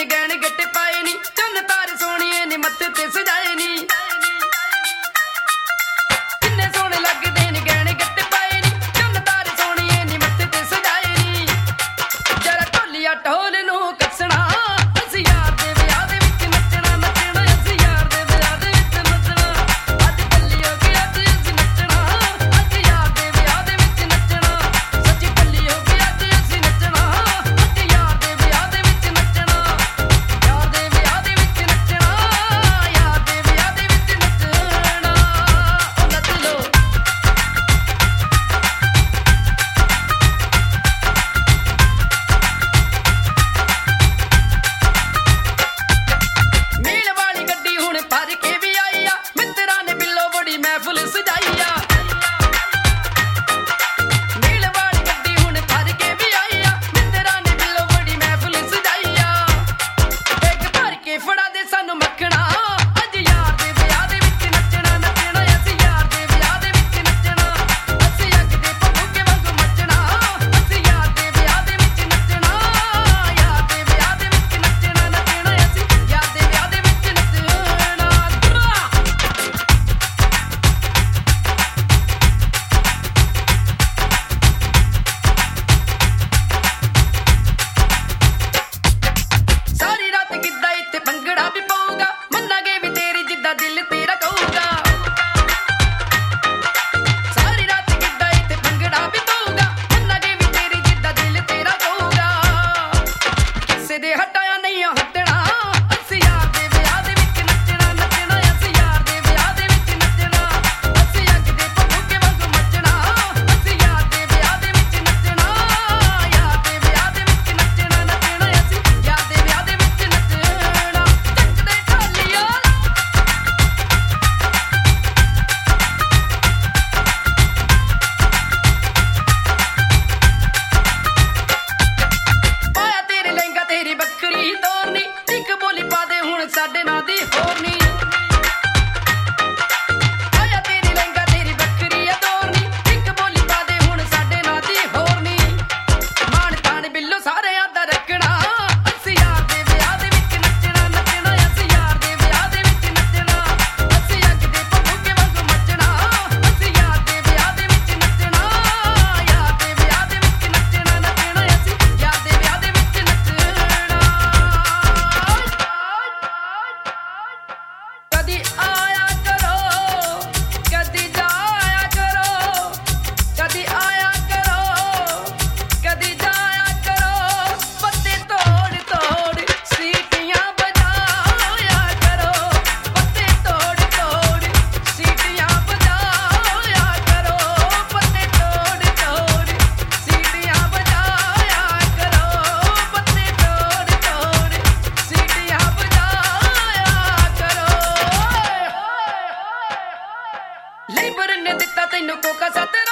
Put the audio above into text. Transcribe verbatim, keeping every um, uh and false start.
ਨੇ ਗਹਿਣ ਗੱਟੇ ਪਾਏ ਨੀ, ਚੰਨ ਤਾਰੇ ਸੋਹਣੀਏ ਨੇ ਮੱਥੇ ਤੇ ਸਜਾਏ ਨੀ। ਕਿੰਨੇ ਸੋਹਣੇ ਲੱਗਦੇ ਨੇ ਗਹਿਣ ਗੱਟੇ ਪਾਏ ਨੀ, ਚੰਨ ਤਾਰੇ ਸੋਹਣੀਏ ਨੇ ਮੱਥੇ ਤੇ ਸਜਾਏ ਨੀ। ਜਰਾ ਢੋਲੀਆ ਢੋਲ ਨੂੰ ਕੱਸਣਾ, ਅਸੀਂ ਯਾਰ ਦੇ ਵਿਆਹ ਦੇ ਵਿੱਚ ਨੱਚਣਾ ਨੱਚਣਾ, ਅਸੀਂ ਯਾਰ ਦੇ ਵਿਆਹ ਦੇ ਵਿੱਚ ਨੱਚਣਾ। ਅੱਜ ਕੱਲੀ ਹੋ ਕੇ ਅੱਜ ਅਸੀਂ ਨੱਚਣਾ, ਅੱਜ ਯਾਰ ਦੇ ਵਿਆਹ ਦੇ ਵਿੱਚ ਨੱਚਣਾ। ਸੱਚੀ ਕੱਲੀ ਹੋ ਕੇ ਅੱਜ ਅਸੀਂ ਨੱਚਣਾ, ਅੱਜ ਯਾਰ ਦੇ ਵਿਆਹ ਦੇ ਵਿੱਚ ਨੱਚਣਾ। ਯਾਰ ਦੇ ਵਿਆਹ ਦੇ ਵਿੱਚ ਨੱਚਣਾ, ਯਾਰ ਦੇ ਵਿਆਹ ਦੇ ਵਿੱਚ ਨੱਚਣਾ। ਉਹ ਨੱਚ ਲੋ ਮੀਲ ਵਾਲੀ ਗੱਡੀ ਹੁਣ ਭਰ ਕੇ ਵੀ ਆਈ ਆ, ਮਿੱਤਰਾਂ ਨੇ ਬਿੱਲੋ ਬੜੀ ਮਹਿਫਲ ਸਜਾਈ ਆ। ਮੀਲ ਵਾਲੀ ਗੱਡੀ ਹੁਣ ਭਰ ਕੇ ਵੀ ਆਈ ਆ, ਮਿੱਤਰਾਂ ਨੇ ਬਿੱਲੋ ਬੜੀ ਮਹਿਫਲ ਸਜਾਈ ਆ। ਇੱਕ ਭਰ ਕੇ ਫੜਾ ਦੇ ਸਾਨੂੰ ਮੱਖਣਾ, ਅੱਜ ਯਾਰ ਦੇ ਵਿਆਹ ਦੇ ਵਿੱਚ ਨੱਚਣਾ ਨੱਚਣਾ, ਅਸੀਂ ਯਾਰ ਦੇ ਵਿਆਹ ਦੇ ਵਿੱਚ ਨੱਚਣਾ। ਅਸੀਂ ਅੱਗ ਦੇ ਭੁੱਕੇ ਵਾਂਗੂ ਮੱਚਣਾ, ਅਸੀਂ ਯਾਰ ਦੇ ਵਿਆਹ ਦੇ ਵਿੱਚ ਨੱਚਣਾ। ਯਾਰ ਦੇ ਵਿਆਹ ਦੇ ਵਿੱਚ ਨੱਚਣਾ ਨੱਚਣਾ, ਅਸੀਂ ਯਾਰ ਦੇ ਵਿਆਹ ਦੇ ਵਿੱਚ ਨੱਚਣਾ। ਸਾਰੀ ਰਾਤ ਗਿੱਧਾ ਇੱਥੇ ਭੰਗੜਾ ਵੀ ਪਾਊਗਾ, ਮੰਨਾਂਗੇ ਵੀ ਤੇਰੀ ਜਿੱਦਾਂ ਦਿਲ ਤੇਰਾ ਕਹੂਗਾ। ਸਾਰੀ ਰਾਤ ਗਿੱਧਾ ਇੱਥੇ ਭੰਗੜਾ ਵੀ ਪਾਊਗਾ, ਮੰਨਾਂਗੇ ਵੀ ਤੇਰੀ ਜਿੱਦਾਂ ਦਿਲ ਤੇਰਾ ਕਹੂਗਾ। ਕਿਸੇ ਦੇ ਹਟਾਇਆ ਨਹੀਂ ਹਟਣਾ, ਅਸੀਂ ਯਾਰ ਦੇ ਵਿਆਹ ਦੇ ਵਿੱਚ ਨੱਚਣਾ ਨੱਚਣਾ, ਅਸੀਂ ਯਾਰ ਦੇ ਵਿਆਹ ਦੇ ਵਿੱਚ ਨੱਚਣਾ। ਅਸੀਂ ਅੱਗ ਦੇ ਭੁੱਕੇ ਵਾਂਗੂ ਮੱਚਣਾ, ਅਸੀਂ ਯਾਰ ਦੇ ਵਿਆਹ ਦੇ ਵਿੱਚ ਨੱਚਣਾ। ਯਾਰ ਦੇ ਵਿਆਹ ਦੇ ਵਿੱਚ ਨੱਚਣਾ ਨੱਚਣਾ, ਅਸੀਂ ਯਾਰ ਦੇ ਵਿਆਹ ਦੇ ਵਿੱਚ ਨੱਚਣਾ। ਚੱਕਦੇ ਢੋਲੀਆ ਪਾਇਆ ਤੇਰੇ ਲਹਿੰਗਾ ਤੇਰੀ ਬੱਕਰੀ ਤੋਰਨੀ, ਇੱਕ ਬੋਲੀ ਪਾ ਦੇ ਹੁਣ ਸਾਡੇ ਨਾਂ ਦੀ ਹੋਰ ਨੀ। ਪਾਇਆ ਤੇਰੀ ਲਹਿੰਗਾ ਤੇਰੀ ਬੱਕਰੀ ਆ ਤੋਰਨੀ, ਇੱਕ ਬੋਲੀ ਪਾ ਦੇ ਹੁਣ ਸਾਡੇ ਨਾਂ ਦੀ ਹੋਰ ਨੀ। ਮਾਣ ਤਾਣ ਬਿੱਲੋ ਸਾਰਿਆਂ ਦਾ ਰੱਖਣਾ, ਅਸੀਂ ਯਾਰ ਦੇ ਵਿਆਹ ਦੇ ਵਿੱਚ ਨੱਚਣਾ ਨੱਚਣਾ, ਅਸੀਂ ਯਾਰ ਦੇ ਵਿਆਹ ਦੇ ਵਿੱਚ ਨੱਚਣਾ। ਅਸੀਂ ਅੱਗ ਦੇ ਭੁੱਕੇ ਵਾਂਗੂ ਮੱਚਣਾ, ਅਸੀਂ ਯਾਰ ਦੇ ਵਿਆਹ ਦੇ ਵਿੱਚ ਨੱਚਣਾ। ਯਾਰ ਦੇ ਵਿਆਹ ਦੇ ਵਿੱਚ ਨੱਚਣਾ ਨੱਚਣਾ, ਅਸੀਂ ਯਾਰ ਦੇ ਵਿਆਹ ਦੇ ਵਿੱਚ ਨੱਚਣਾ। ਕਦੀ ਆਇਆ ਕਰੋ, ਕਦੀ ਜਾਇਆ ਕਰੋ, ਕਦੀ ਆਇਆ ਕਰੋ, ਕਦੀ ਜਾਇਆ ਕਰੋ। ਪੱਤੇ ਤੋੜ ਤੋੜ ਸੀਟੀਆਂ ਵਜਾਇਆ ਕਰੋ, ਪੱਤੇ ਤੋੜ ਤੋੜ ਸੀਟੀਆਂ ਵਜਾਇਆ ਕਰੋ, ਪੱਤੇ ਤੋੜ ਤੋੜ ਸੀਟੀਆਂ ਵਜਾਇਆ ਕਰੋ, ਪੱਤੇ ਤੋੜ ਤੋੜ ਸੀਟੀਆਂ ਵਜਾਇਆ ਕਰੋ। ਲੇਬਰ ਨੇ ਦਿੱਤਾ ਤੈਨੂੰ ਕੋਕਾ ਸਤਰਾ,